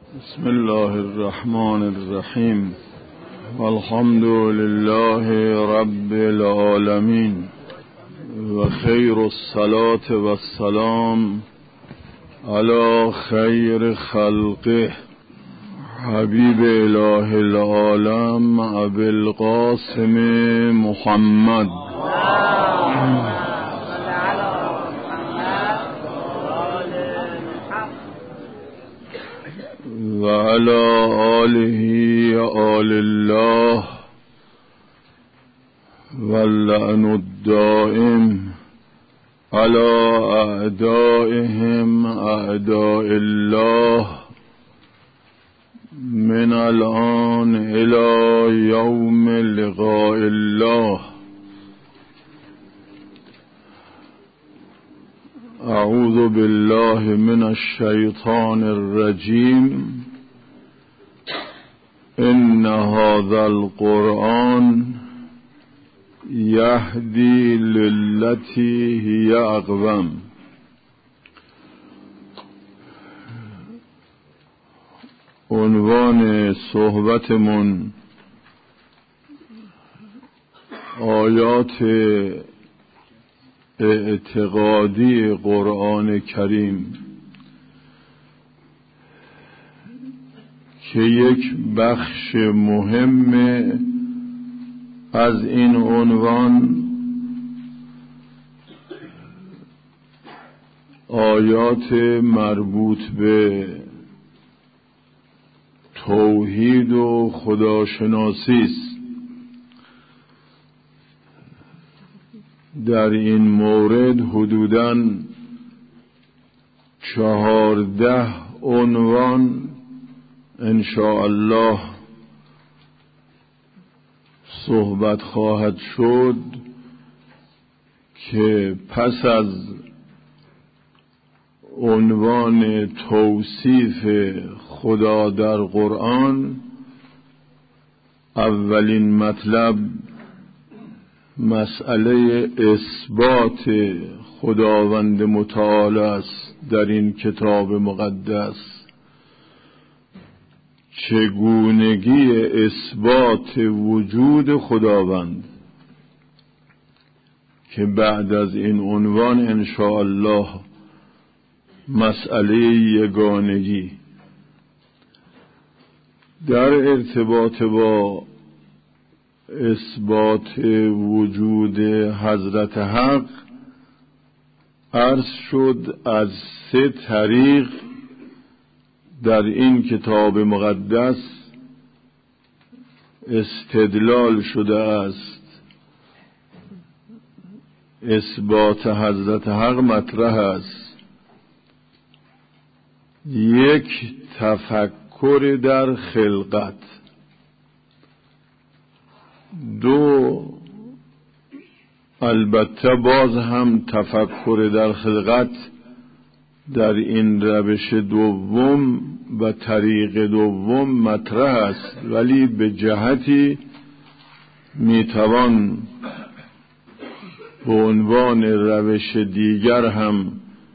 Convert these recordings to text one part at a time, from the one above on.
بسم الله الرحمن الرحیم والحمد لله رب العالمین و خیر الصلاة و السلام علی خیر خلقه حبیب اله العالم ابی القاسم محمد و علی آله آل الله و اللعن الدائم علی اعدائهم اعداء الله من الان الى یوم لقاء الله. اعوذ بالله من الشیطان الرجیم. ان هذا القرآن یهدی للتی هی اقوم. عنوان صحبتمون آیات اعتقادی قرآن کریم که یک بخش مهم از این عنوان آیات مربوط به توحید و خداشناسی است. در این مورد حدوداً 14 عنوان ان شاء الله صحبت خواهد شد که پس از عنوان توصیف خدا در قرآن اولین مطلب مسئله اثبات خداوند متعال است در این کتاب مقدس. چگونگی اثبات وجود خداوند که بعد از این عنوان ان شاء الله مسئله یگانگی. در ارتباط با اثبات وجود حضرت حق عرض شد از 3 طریق در این کتاب مقدس استدلال شده است. اثبات حضرت حق مطرح است. 1 تفکر در خلقت. 2 البته باز هم تفکر در خلقت در این روش دوم و طریق دوم مطرح است، ولی به جهتی میتوان به عنوان روش دیگر هم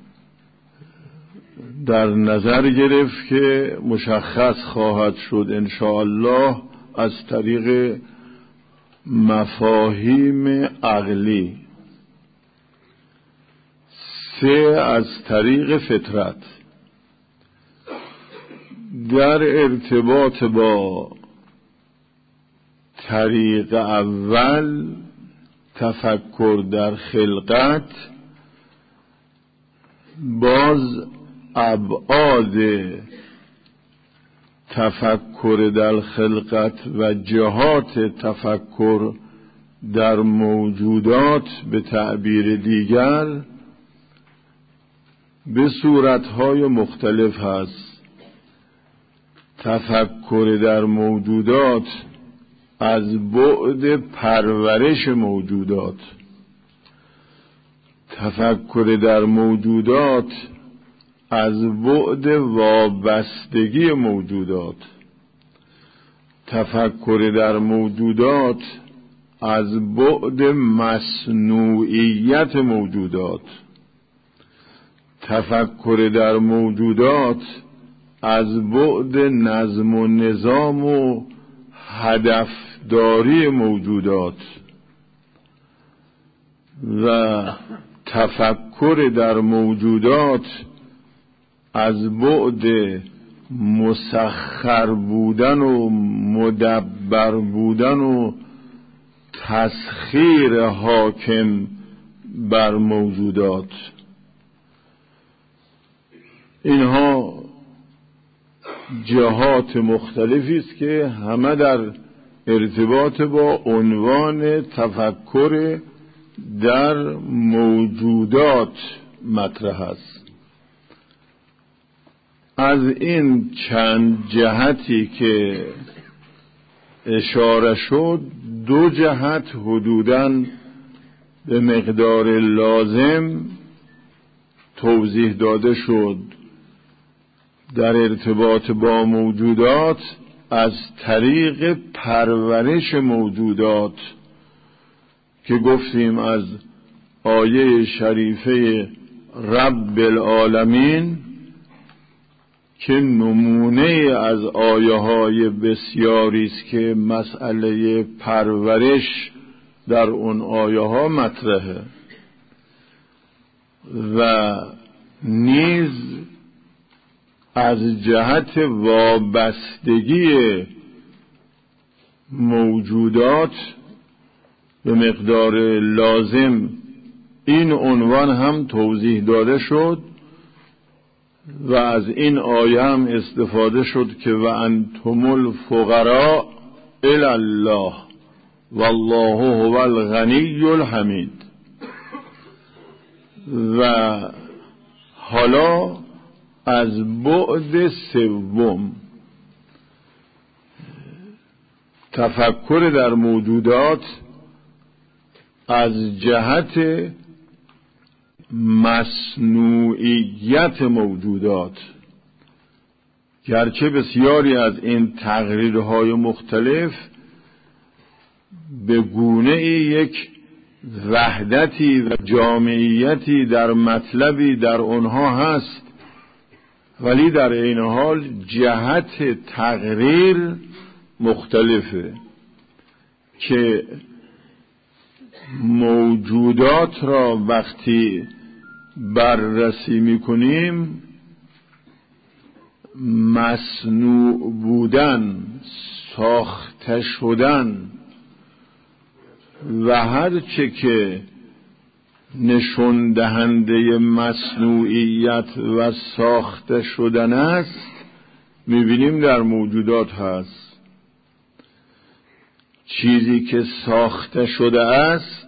در نظر گرفت که مشخص خواهد شد ان شاء الله از طریق مفاهیم عقلی. 3 از طریق فطرت. در ارتباط با طریق اول تفکر در خلقت باز ابعاد تفکر در خلقت و جهات تفکر در موجودات به تعبیر دیگر به صورتهای مختلف هست. تفکر در موجودات از بعد پرورش موجودات، تفکر در موجودات از بعد وابستگی موجودات، تفکر در موجودات از بعد مصنوعیت موجودات، تفکر در موجودات از بعد نظم و نظام و هدفداری موجودات و تفکر در موجودات از بعد مسخر بودن و مدبر بودن و تسخیر حاکم بر موجودات. اینها جهات مختلفی است که همه در ارتباط با عنوان تفکر در موجودات مطرح است. از این چند جهتی که اشاره شد، دو جهت حدوداً به مقدار لازم توضیح داده شد در ارتباط با موجودات از طریق پرورش موجودات که گفتیم از آیه شریفه رب العالمین که نمونه از آیه های بسیاری است که مسئله پرورش در اون آیه ها مطرحه و نیز از جهت وابستگی موجودات به مقدار لازم این عنوان هم توضیح داده شد و از این آیه هم استفاده شد که و انتم الفقراء الی الله والله هو الغنی الحمید. و حالا از بعد سوم تفکر در موجودات از جهت مصنوعیت موجودات، گرچه بسیاری از این تقریرهای مختلف به گونه یک وحدتی و جامعیتی در مطلبی در آنها هست، ولی در این حال جهت تقریر مختلفه که موجودات را وقتی بررسی میکنیم مصنوع بودن، ساخته شدن و هر چه که نشون دهنده مصنوعیت و ساخته شدن است میبینیم در موجودات هست. چیزی که ساخته شده است،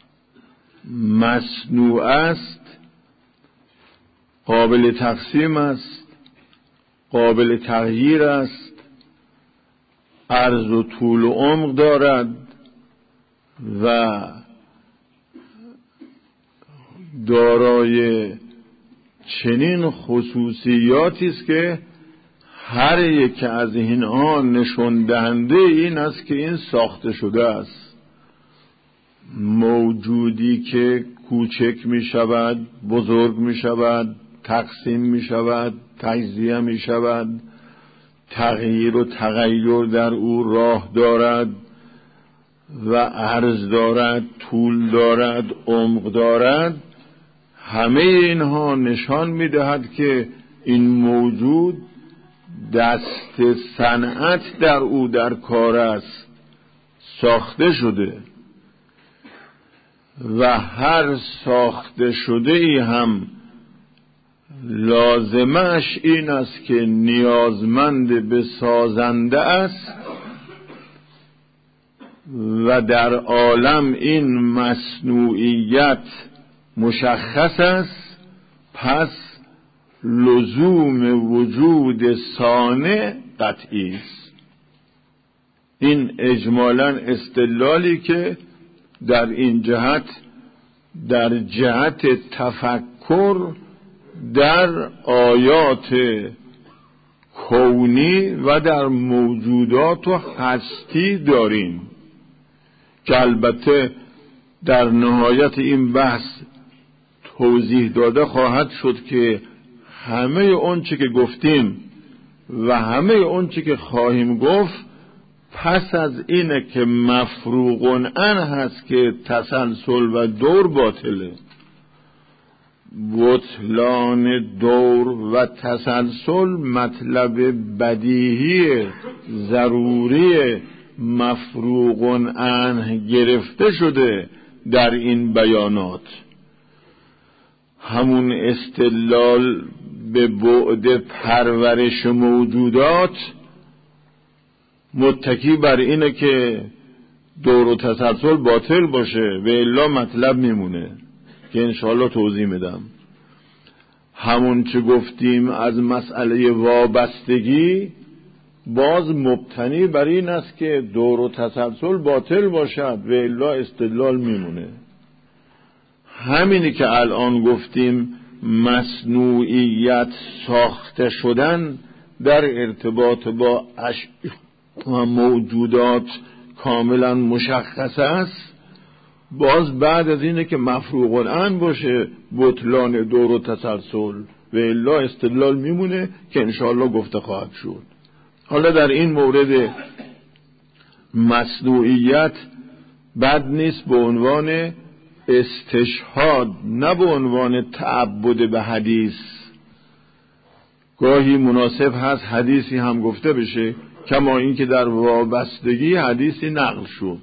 مصنوع است، قابل تقسیم است، قابل تغییر است، عرض و طول و عمق دارد و دارای چنین خصوصیاتی است که هر یک از اینها نشون دهنده این است که این ساخته شده است. موجودی که کوچک می شود، بزرگ می شود، تقسیم می شود، تجزیه می شود، تغییر و تغییر در او راه دارد و عرض دارد، طول دارد، عمق دارد، همه اینها نشان می دهد که این موجود دست صنعت در او در کار است، ساخته شده و هر ساخته شده ای هم لازمش این است که نیازمند به سازنده است و در عالم این مصنوعیت مشخص است، پس لزوم وجود صانع قطعی است. این اجمالاً استدلالی که در این جهت در جهت تفکر در آیات کونی و در موجودات و هستی داریم که البته در نهایت این بحث توضیح داده خواهد شد که همه اون چه که گفتیم و همه اون چی که خواهیم گفت پس از اینه که مفروغ ان هست که تسلسل و دور باطله. بطلان دور و تسلسل مطلب بدیهی ضروری مفروغ عنه گرفته شده در این بیانات. همون استدلال به بعد پرورش موجودات متکی بر اینه که دور و تسلسل باطل باشه و الا مطلب میمونه که انشاءالله توضیح میدم. همون چه گفتیم از مسئله وابستگی باز مبتنی بر این است که دور و تسلسل باطل باشد و الا استدلال میمونه. همینی که الان گفتیم مصنوعیت ساخته شدن در ارتباط با و موجودات کاملا مشخص است. باز بعد از اینه که مفروغ العن باشه بطلان دور و تسلسل و الا استدلال میمونه که انشاءالله گفته خواهد شد. حالا در این مورد مصنوعیت بد نیست به عنوان استشهاد نه به عنوان تعبد به حدیث. گاهی مناسب هست حدیثی هم گفته بشه کما این که در وابستگی حدیثی نقل شد.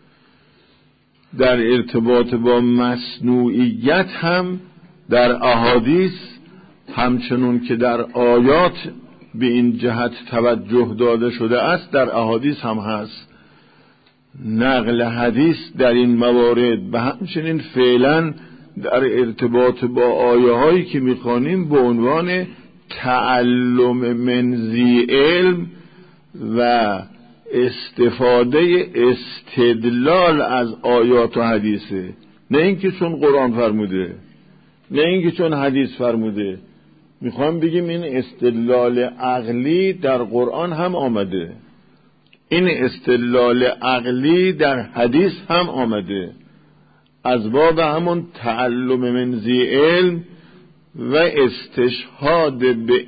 در ارتباط با مصنوعیت هم در احادیث همچنون که در آیات به این جهت توجه داده شده است در احادیث هم هست. نقل حدیث در این موارد و همچنین فعلا در ارتباط با آیه هایی که میخوانیم به عنوان تعلم من ذی علم و استفاده استدلال از آیات و حدیثه، نه اینکه چون قرآن فرموده، نه اینکه چون حدیث فرموده. میخوام بگیم این استدلال عقلی در قرآن هم آمده، این استدلال عقلی در حدیث هم آمده، از باب همون تعلم من ذی علم و استشهاد به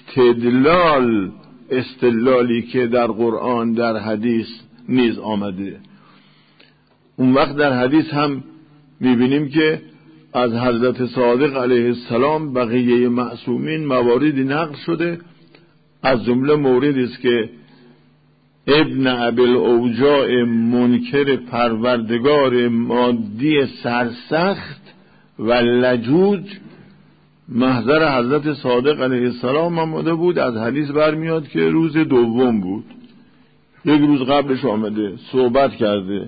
استدلالی که در قرآن در حدیث نیز آمده. اون وقت در حدیث هم میبینیم که از حضرت صادق علیه السلام بقیه معصومین مواردی نقل شده. از جمله موردی است که ابن ابی‌الاوجاع منکر پروردگار مادی سرسخت و لجوج محضر حضرت صادق علیه السلام آمده بود. از حدیث برمیاد که روز دوم بود، یک روز قبلش آمده صحبت کرده،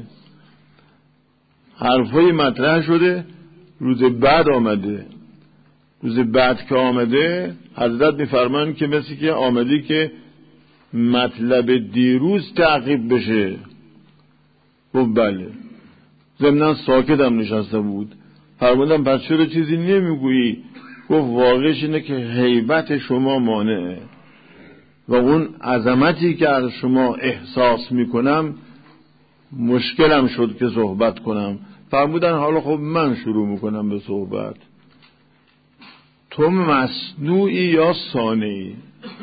حرفای مطرح شده. روز بعد آمده، روز بعد که آمده حضرت میفرمان که مثل که آمدی که مطلب دیروز تعقیب بشه. گفت بله. ضمناً ساکت هم نشسته بود. فرمودم پس چرا چیزی نمیگویی؟ گفت واقعش اینه که هیبت شما مانعه و اون عظمتی که از شما احساس میکنم مشکلم شد که صحبت کنم. فرمودن حالا خب من شروع میکنم به صحبت. تو مصنوعی یا صانعی؟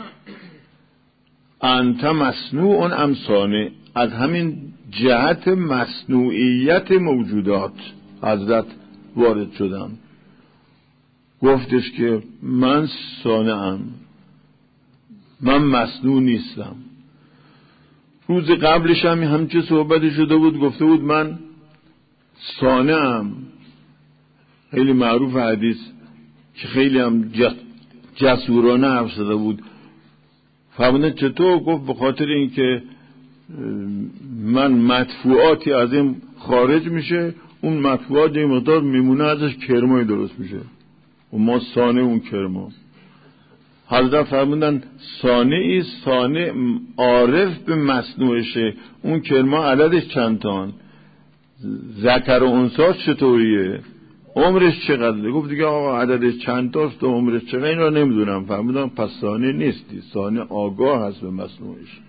انت مصنوع ام صانع؟ از همین جهت مصنوعیت موجودات حضرت وارد شدم. گفتش که من صانعم، من مصنوع نیستم. روز قبلش هم همچه صحبتی شده بود، گفته بود من صانعم. خیلی معروف حدیث که خیلی هم جسورانه حرف زده بود. فرمودن چطور؟ گفت به خاطر اینکه من مدفوعاتی از این خارج میشه، اون مدفوعات یه مقدار میمونه ازش کرمایی درست میشه و ما صانع اون کرما. حضرت فرمودن صانعی، صانع عارف به مصنوعشه. اون کرما عددش چند تان؟ ذکر و انثی چطوریه؟ عمرش چقدره؟ گفت دیگه آقا عددش چند تاست و عمرش چقدر این را نمیدونم. فرمودن پس صانع نیستی، صانع آگاه هست به مصنوعش.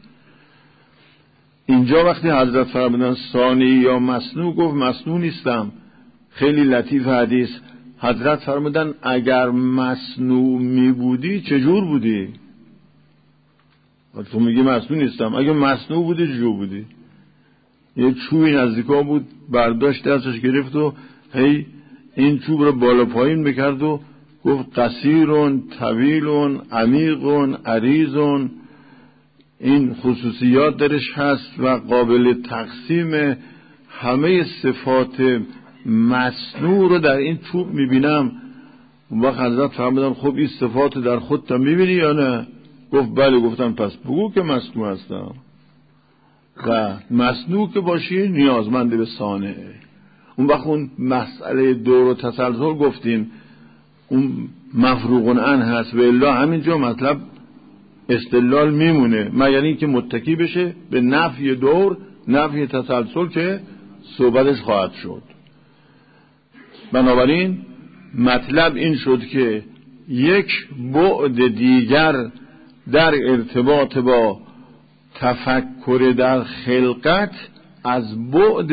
اینجا وقتی حضرت فرمودن صانعی یا مصنوع، گفت مصنوع نیستم. خیلی لطیف حدیث. حضرت فرمودن اگر مصنوع می بودی چجور بودی؟ تو میگی مصنوع نیستم. اگه مصنوع بودی جو بودی؟ یه چوبی نزدیکا بود، برداشت دستش گرفت و هی این چوب رو بالا پایین میکرد و گفت قصیرون، طویلون، عمیقون، عریضون. این خصوصیات درش هست و قابل تقسیم. همه صفات مصنوع رو در این چوب میبینم. اون وقت حضرت فرمودن خب این صفات در خودت میبینی یا نه؟ گفت بله. گفتم پس بگو که مصنوع هستم. و مصنوع که باشی نیازمند به صانعه. اون وقت اون مسئله دور و تسلسل گفتیم اون مفروغ عنه هست و الا همینجا مطلب استدلال میمونه، مگر اینکه متکی بشه به نفی دور، نفی تسلسل که صحبتش خواهد شد. بنابراین مطلب این شد که یک بعد دیگر در ارتباط با تفکر در خلقت از بعد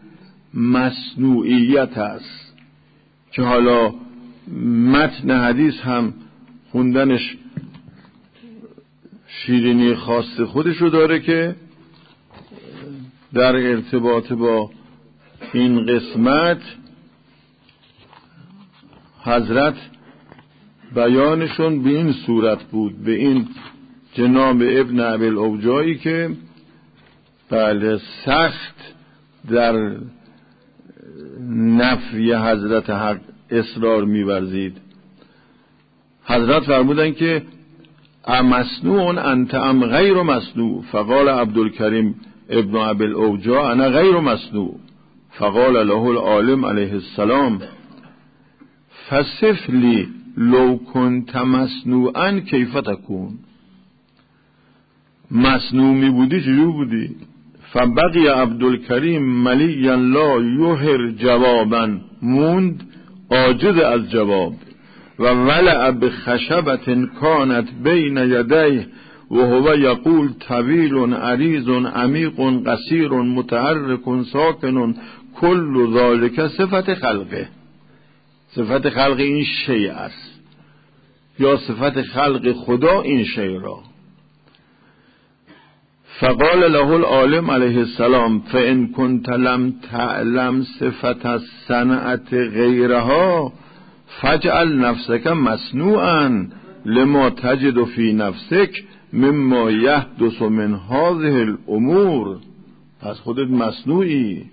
مصنوعیت است که حالا متن حدیث هم خوندنش شیرینی خاص خودشو داره که در ارتباط با این قسمت حضرت بیانشون به این صورت بود، به این جناب ابن ابی‌الاوجاعی که بله سخت در نفی حضرت حق اصرار می‌ورزید. حضرت فرمودن که امصنوع انت ام غیر مصنوع؟ فقال عبدالکریم ابن ابی‌الاوجاع انا غیر مصنوع. فقال له العالم علیه السلام فصف لی لو کنت مصنوعا کیف تکون؟ مصنوع می بودی چجور بودی؟ فبقی عبدالکریم ملیا لا یهر جوابا، موند عاجز از جواب. و ولع بخشبة کانت بین یدیه و هو یقول طویل عریض عمیق قصیر متحرک ساکن کل ذالک صفت خلقه. صفت خلق این شیء است یا صفت خلق خدا این شیء را. فقال له العالم علیه السلام فإن كنت لم تعلم صفت الصنعت غیرها فاجعل نفسك مصنوعا لما تجد في نفسك مما يحدث من هذه الامور. پس خودت مصنوعی.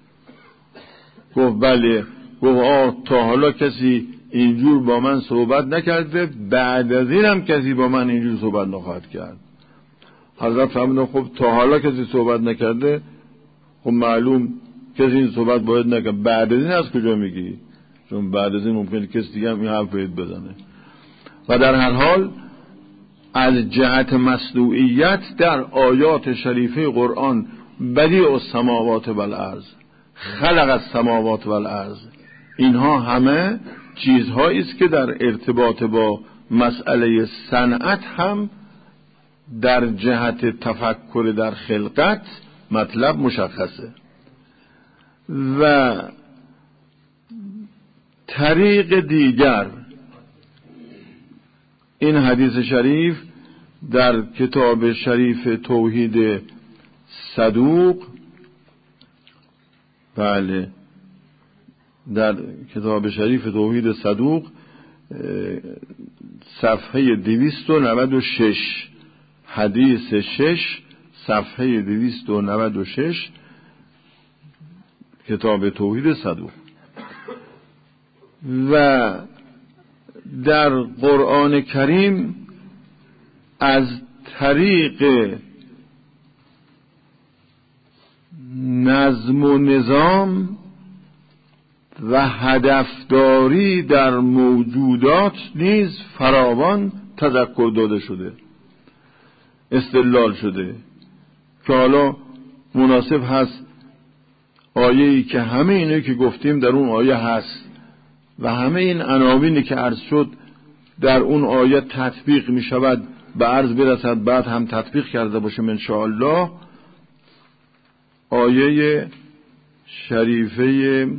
گفت بله. گفت تا حالا کسی اینجور با من صحبت نکرده، بعد از این هم کسی با من اینجور صحبت نخواهد کرد. حضرت فرمودن خب تا حالا کسی صحبت نکرده، خب معلوم کسی این صحبت باید نکرد، بعد از این از کجا میگی؟ چون بعد از این ممکنه کسی دیگه هم این حرف باید بزنه. و در هر حال از جهت مصنوعیت در آیات شریفه قرآن بدیع السماوات والارض، خلق السماوات والارض، اینها همه چیزهایی است که در ارتباط با مسئله صنعت هم در جهت تفکر در خلقت مطلب مشخصه. و طریق دیگر این حدیث شریف در کتاب شریف توحید صدوق، بله در کتاب شریف توحید صدوق صفحه 296 حدیث 6 صفحه 296 کتاب توحید صدوق. و در قرآن کریم از طریق نظم و نظام و هدفداری در موجودات نیز فراوان تذکر داده شده، استدلال شده که حالا مناسب هست آیه‌ای که همه اینه که گفتیم در اون آیه هست و همه این عناوینی که عرض شد در اون آیه تطبیق می شود به عرض برسد، بعد هم تطبیق کرده باشیم انشاءالله. آیه شریفه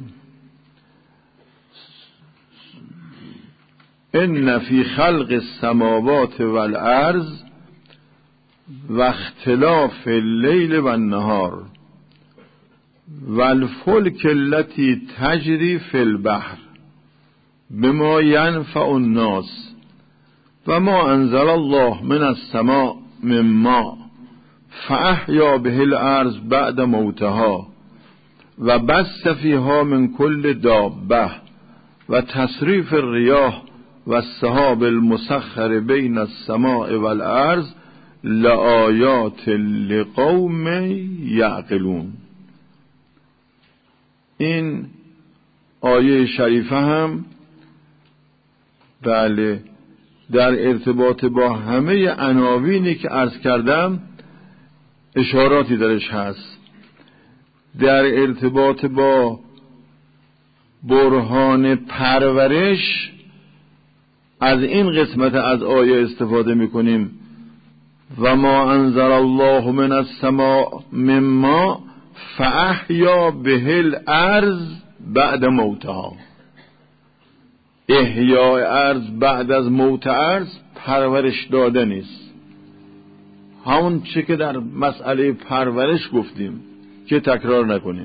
ان فی خلق السماوات والارض و اختلاف اللیل و النهار و الفلک التي تجری فی البحر بما ینفع الناس و ما انزل الله من السماء من ماء فاحیا به الارض بعد موتها و بث فیها من کل دابه و تصریف الریاح و السحاب المسخر بین السماء والارض لآیات لقوم یعقلون. این آیه شریفه هم بله در ارتباط با همه عناوینی که عرض کردم اشاراتی درش هست. در ارتباط با برهان پرورش از این قسمت از آیه استفاده میکنیم و ما انزل الله من السماء من ماء فاحیا به الارض بعد موتها. احیاء ارض بعد از موت ارض پرورش دادن است. همون چه که در مسئله پرورش گفتیم که تکرار نکنیم.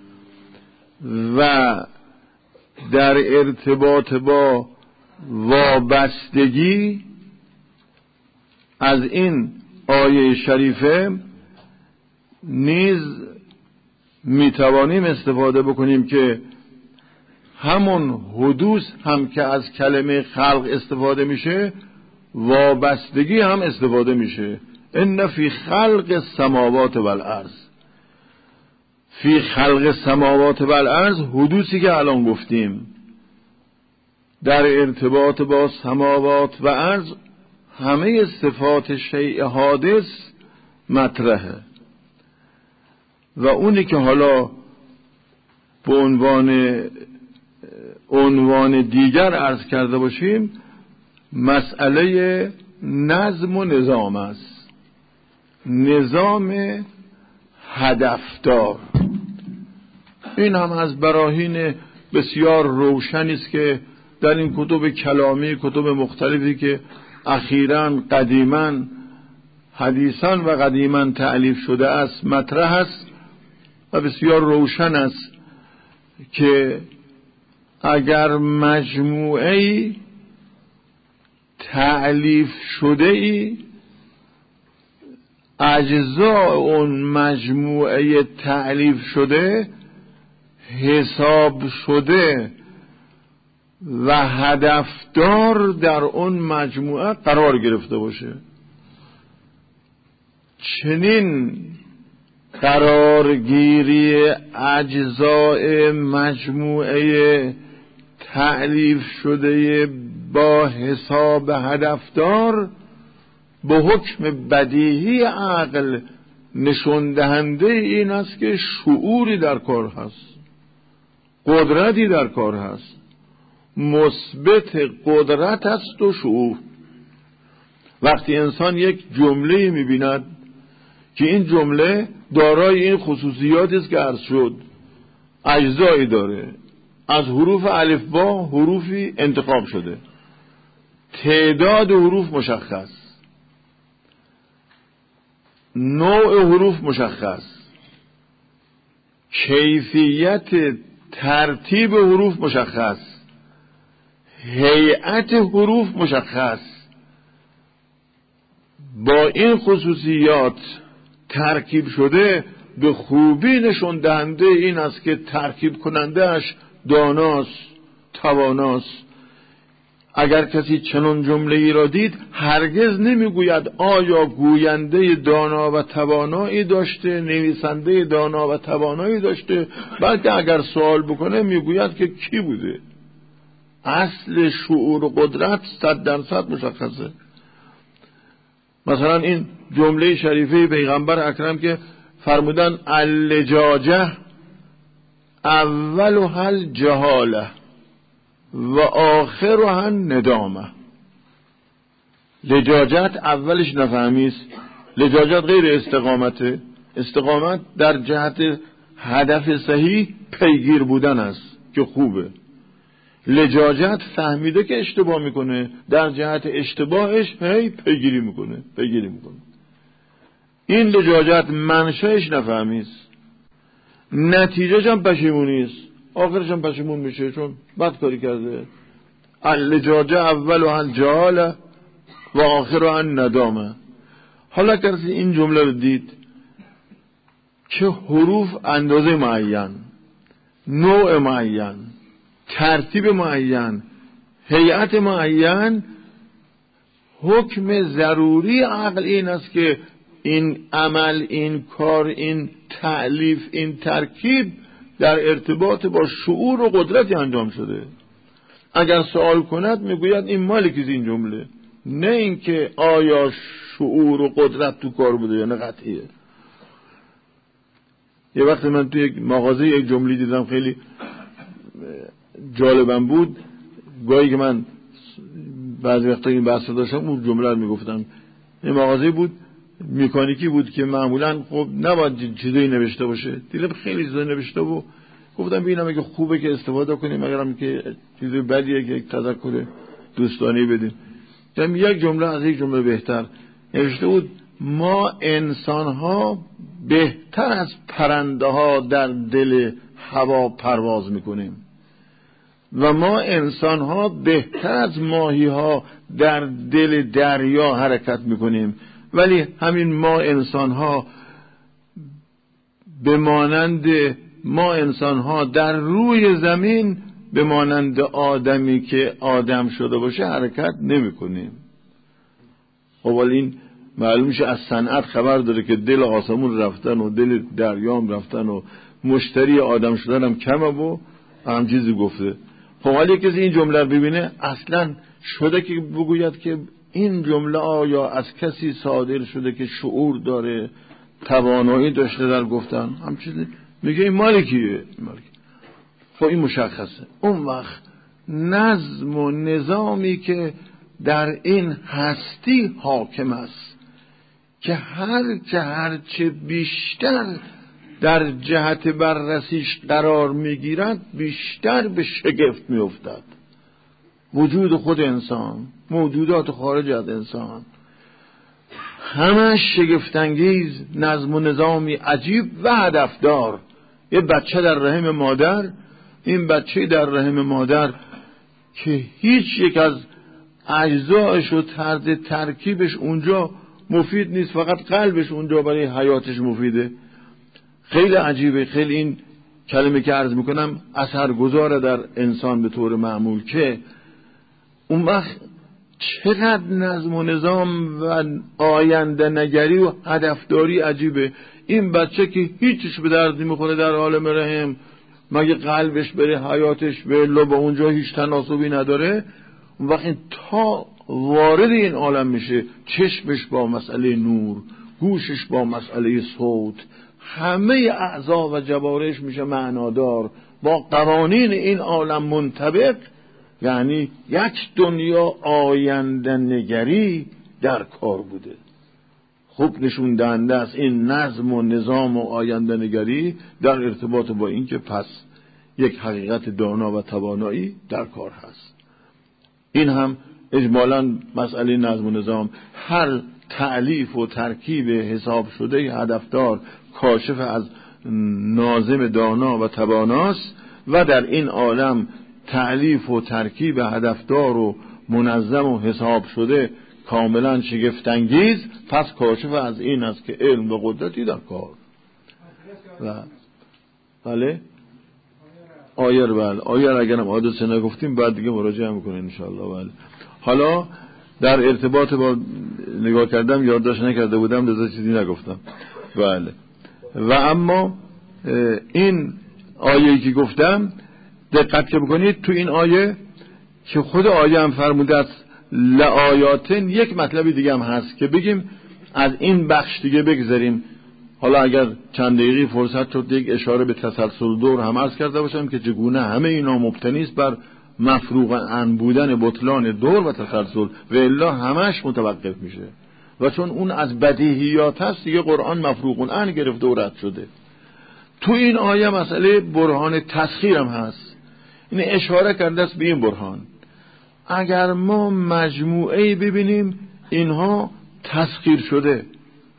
و در ارتباط با وابستگی از این آیه شریفه نیز میتوانیم استفاده بکنیم که همون حدوث هم که از کلمه خلق استفاده میشه وابستگی هم استفاده میشه. ان فی خلق السماوات والارض، فی خلق السماوات والارض حدوثی که الان گفتیم در ارتباط با سماوات و ارض همه صفات شیء حادث مطرحه و اونی که حالا به عنوان دیگر عرض کرده باشیم مسئله نظم و نظام است. نظام هدفدار. این هم از براهین بسیار روشنی است که در این کتب کلامی، کتب مختلفی که اخیراً قدیماً حدیثاً و قدیماً تألیف شده است مطرح است و بسیار روشن است که اگر مجموعه‌ای تألیف شده‌ای اجزاء اون مجموعه تألیف شده حساب شده و هدفدار در اون مجموعه قرار گرفته باشه، چنین قرارگیری اجزاء مجموعه تألیف شده با حساب هدفدار به حکم بدیهی عقل نشون دهنده این است که شعوری در کار هست، قدرتی در کار هست، مثبت قدرت است و شعور. وقتی انسان یک جمله می‌بیند که این جمله دارای این خصوصیاتی است که عرض شد، اجزایی داره، از حروف الفبا حروفی انتخاب شده، تعداد حروف مشخص، نوع حروف مشخص، کیفیت ترتیب حروف مشخص، هیئت حروف مشخص. با این خصوصیات ترکیب شده به خوبی نشون دهنده این است که ترکیب کنندهش داناست، تواناست. اگر کسی چنان جمله ای را دید هرگز نمیگوید آیا گوینده دانا و توانایی داشته، نویسنده دانا و توانایی داشته، بلکه اگر سوال بکنه میگوید که کی بوده. اصل شعور و قدرت 100% مشخصه. مثلا این جمله شریفه پیغمبر اکرم که فرمودن اللجاجه اولها الجهاله و آخرها ندامه. لجاجت اولش نفهمی است، لجاجت غیر استقامته. استقامت در جهت هدف صحیح پیگیر بودن است که خوبه. لجاجت فهمیده که اشتباه میکنه، در جهت اشتباهش هی پیگیری میکنه. این لجاجت منشأش نفهمیست، نتیجهش هم پشیمونیست، آخرش هم پشیمون میشه چون بد کاری کرده. اللجاجه اول و الجهاله و آخر و الندامه. حالا کسی این جمله رو دید که حروف اندازه معین، نوع معین، ترتیب معین، هیئت معین، حکم ضروری عقل این است که این عمل، این کار، این تألیف، این ترکیب در ارتباط با شعور و قدرتی انجام شده. اگر سوال کند میگوید این مال کیست این جمله، نه اینکه آیا شعور و قدرت تو کار بوده یا نه. قطعیه. یه وقت من توی یک مغازه یک جمله دیدم خیلی جالبم بود. گاهی که من بعضی وقتا این بحث داشتم اون جمله رو میگفتم. این مغازه بود مکانیکی بود که معمولا خب نباید چیزایی نوشته باشه، دیدم خیلی چیزا نوشته بود. گفتم ببینم اگه خوبه که استفاده کنیم، اگرم که چیز بدیه که یک تذکر دوستانه بدیم. دیدم یک جمله از یک جمله بهتر نوشته بود: ما انسان‌ها بهتر از پرنده ها در دل هوا پرواز میکنیم و ما انسان‌ها بهتر از ماهی ها در دل دریا حرکت میکنیم، ولی همین ما انسان‌ها به مانند ما انسان‌ها در روی زمین به مانند آدمی که آدم شده باشه حرکت نمی‌کنیم. خب این معلوم میشه از صنعت خبر داره که دل آسمون رفتن و دل دریام رفتن و مشتری آدم شدن هم کمه و هم چیزی گفته. خب حالی کسی این جمله رو ببینه اصلا شده که بگوید که این جمله آیا از کسی صادر شده که شعور داره، توانایی داشته در گفتن هم چیزی، میگه این مال کیه؟ خب این مشخصه. اون وقت نظم و نظامی که در این هستی حاکم است که هرچه بیشتر در جهت بررسیش قرار میگیرد بیشتر به شگفت میافتد. وجود خود انسان، موجودات خارج از انسان، همه شگفت‌انگیز، نظم و نظامی عجیب و هدفدار. یه بچه در رحم مادر، این بچه در رحم مادر که هیچ یک از اجزایش و طرز ترکیبش اونجا مفید نیست، فقط قلبش اونجا برای حیاتش مفیده. خیلی عجیبه. خیلی این کلمه که عرض میکنم اثرگذاره در انسان به طور معمول که اون وقت چقدر نظم و نظام و آینده نگری و هدفداری عجیبه. این بچه که هیچش به درد نمیخوره در عالم رحم، مگه قلبش بره، حیاتش به با اونجا هیچ تناسبی نداره. اون وقت تا وارد این عالم میشه، چشمش با مسئله نور، گوشش با مسئله صوت، همه اعضا و جوارحش میشه معنادار، با قوانین این عالم منطبق. یعنی یک دنیا آینده نگری در کار بوده. خوب نشون دهنده است این نظم و نظام و آینده نگری در ارتباط با این که پس یک حقیقت دانا و توانایی در کار هست. این هم اجمالاً مسئله نظم و نظام، هر تألیف و ترکیب حساب شده هدفدار کاشف از ناظم دانا و تواناست و در این عالم تألیف و ترکیب هدفدار و منظم و حساب شده کاملا شگفت‌انگیز، پس کاشف از این است که علم و قدرتی در کار. بله آیر اگرم حادثه نگفتیم بعد دیگه مراجعه میکنه انشاءالله. بله حالا در ارتباط با نگاه کردم یادداشت نکرده بودم لذا چیزی نگفتم. بله و اما این آیه‌ای که گفتم دقت که بکنید تو این آیه که خود آیه هم فرموده است لآیاتن، یک مطلبی دیگه هم هست که بگیم از این بخش دیگه بگذاریم. حالا اگر چند دقیقه فرصت شد یک اشاره به تسلسل دور هم عرض کرده باشم که چگونه همه اینا مبتنی است بر مفروغ عن بودن بطلان دور و تسلسل و الا همش متوقف میشه و چون اون از بدیهیات هست دیگه قرآن مفروغ عن گرفته و رد شده. تو این آیه مسئله برهان تسخیر هم هست. این اشاره کرده است به این برهان. اگر ما مجموعه ببینیم اینها تسخیر شده،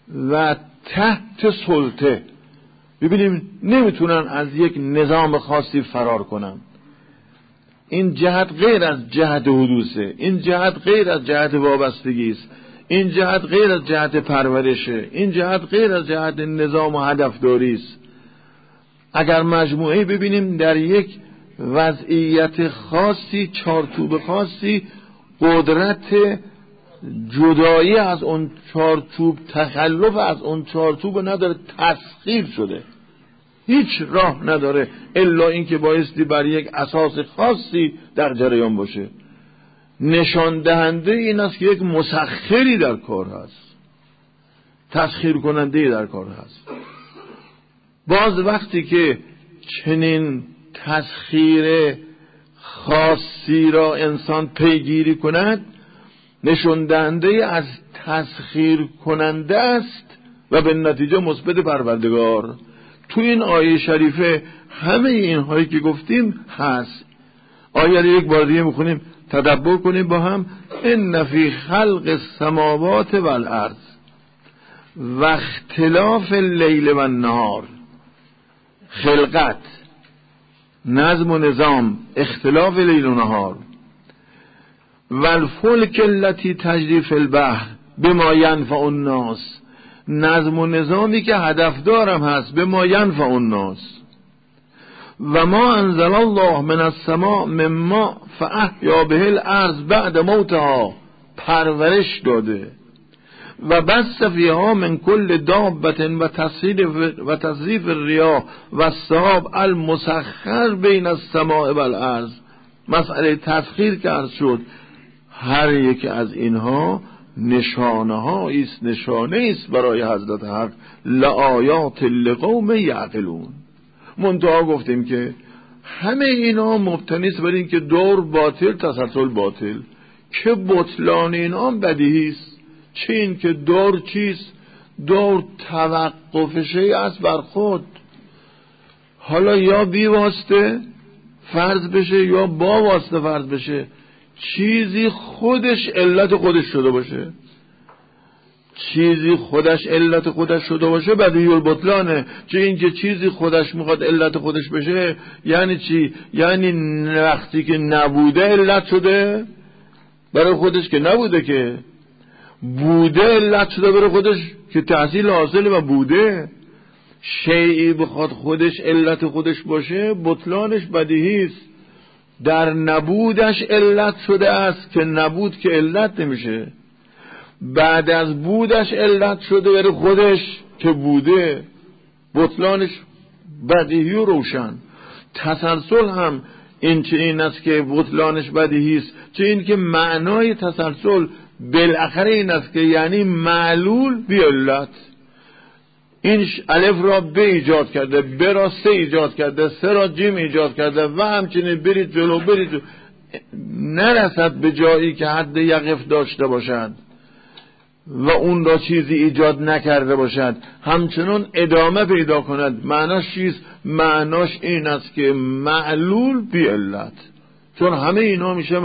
و تحت سلطه. ببینیم نمیتونن از یک نظام خاصی فرار کنن. این جهت غیر از جهت حدوثه، این جهت غیر از جهت وابستگی است، این جهت غیر از جهت پرورشه، این جهت غیر از جهت نظام و هدفداری است. اگر مجموعه ببینیم در یک وضعیت خاصی، چارچوب خاصی، قدرت جدایی از اون چارچوب، تخلف از اون چارچوب نداره، تسخیر شده، هیچ راه نداره الا اینکه بایستی بر یک اساس خاصی در جریان باشه. نشان دهنده این است که یک مسخری در کار هست، تسخیر کننده در کار هست. باز وقتی که چنین تسخیر خاصی را انسان پیگیری کند، نشان دهنده از تسخیر کننده است و به نتیجه مثبت پروردگار. تو این آیه شریفه همه اینهایی که گفتیم هست. آیه رو یک بار دیگه میخونیم، تدبر کنیم با هم. ان فی خلق السماوات والارض و اختلاف اللیل و النهار. خلقت، نظم و نظام، اختلاف لیل و نهار. والفلک التي تجری فی البحر بما ینفع الناس. نظم و نظامی که هدفدارم هست، بما ینفع الناس. و ما انزل الله من السماء من ماء فاحیا به الارض بعد موتها. پرورش داده. و بث فیها من کل دابة و تصریف الریاح و السحاب المسخر بین السماء والارض. مسئله تسخیر که عرض شد، هر یک از اینها نشانه است برای حضرت حق. لآیات لقوم یعقلون. منتها گفتیم که همه اینا مبتنی است بر این که دور باطل، تسلسل باطل، که بطلان اینا بدیهی است. چه این که دور چیست؟ دور توقف شیء است بر خود. حالا یا بی واسطه فرض بشه یا با واسطه فرض بشه، چیزی خودش علت خودش شده باشه، چیزی خودش علت خودش شده باشه بدیهی البطلانه. چه این که چیزی خودش میخواد علت خودش بشه یعنی چی؟ یعنی وقتی که نبوده علت شده برای خودش، که نبوده که بوده علت شده برای خودش که تحصیل حاصله و بوده. شیئی بخواد خودش علت خودش باشه بطلانش بدیهی است. در نبودش علت شده است که نبود که علت نمیشه. بعد از بودش علت شده برای خودش که بوده، بطلانش بدیهی و روشن. تسلسل هم این چنین است که بطلانش بدیهی است. چه این که معنای تسلسل بالاخره این است که یعنی معلول بی علت. این الف را ب ایجاد کرده، ب را سه ایجاد کرده، سه را جیم ایجاد کرده و همچنین برید جلو نرسد به جایی که حد یقف داشته باشد و اون را چیزی ایجاد نکرده باشد، همچنان ادامه پیدا کند. معناش چیست؟ معناش این است که معلول بی علت. چون همه اینا میشه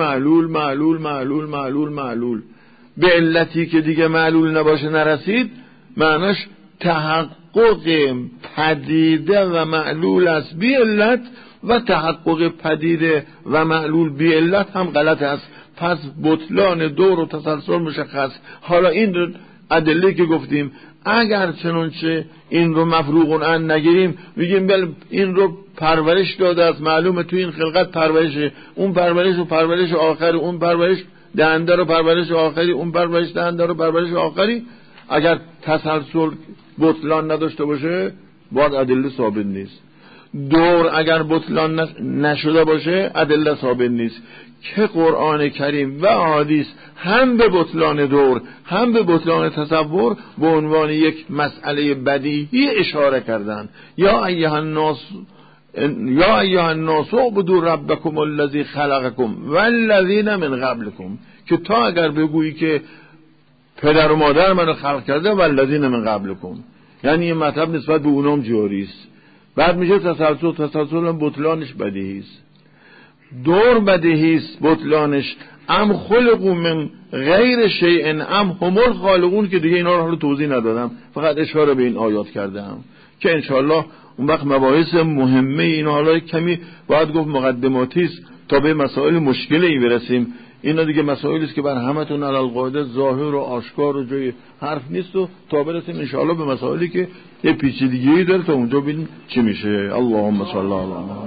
معلول به علتی که دیگه معلول نباشه نرسید. معناش تحقق پدیده و معلول است بی علت، و تحقق پدیده و معلول بی علت هم غلط است. پس بطلان دور و تسلسل مشخص. حالا این ادله که گفتیم اگر چنانچه این رو مفروغ عن نگیریم، میگیم بل این رو پرورش داده است، معلومه تو این خلقت پرورشه، اون پرورش و پرورش آخری، اون پرورش دهنده رو پرورش آخری، اون پرورش دهنده رو پرورش آخری. اگر تسلسل بطلان نداشته باشه باید ادله ثابت نیست. دور اگر بطلان نشده باشه ادله ثابت نیست. که قرآن کریم و احادیث هم به بطلان دور هم به بطلان تصور به عنوان یک مسئله بدیهی اشاره کردن. یا ایها الناس اعبدوا ربکم الذی خلقکم والذین من قبلکم. که تا اگر بگویی که پدر و مادر منو خلق کرده والذین من قبلکم، یعنی این مطلب نسبت به اونام جاری است. بعد میشه تسلسل هم بطلانش بدیهی است. دور بدیهی است بطلانش. ام خلقوا من غیر شیء ام هم الخالقون که دیگه اینا رو حالا توضیح ندادم، فقط اشاره به این آیات کردم که انشاءالله اون وقت مباحث مهمه اینا حالا کمی باید گفت مقدماتی است تا به مسائل مشکلی برسیم. اینا دیگه مسائلی است که بر همتون علی القاعده ظاهر و آشکار و جای حرف نیست و تا برسیم انشاءالله به مسائلی که یه پیچیدگی داره تا اونجا ببینیم چی میشه. اللهم صل علی محمد.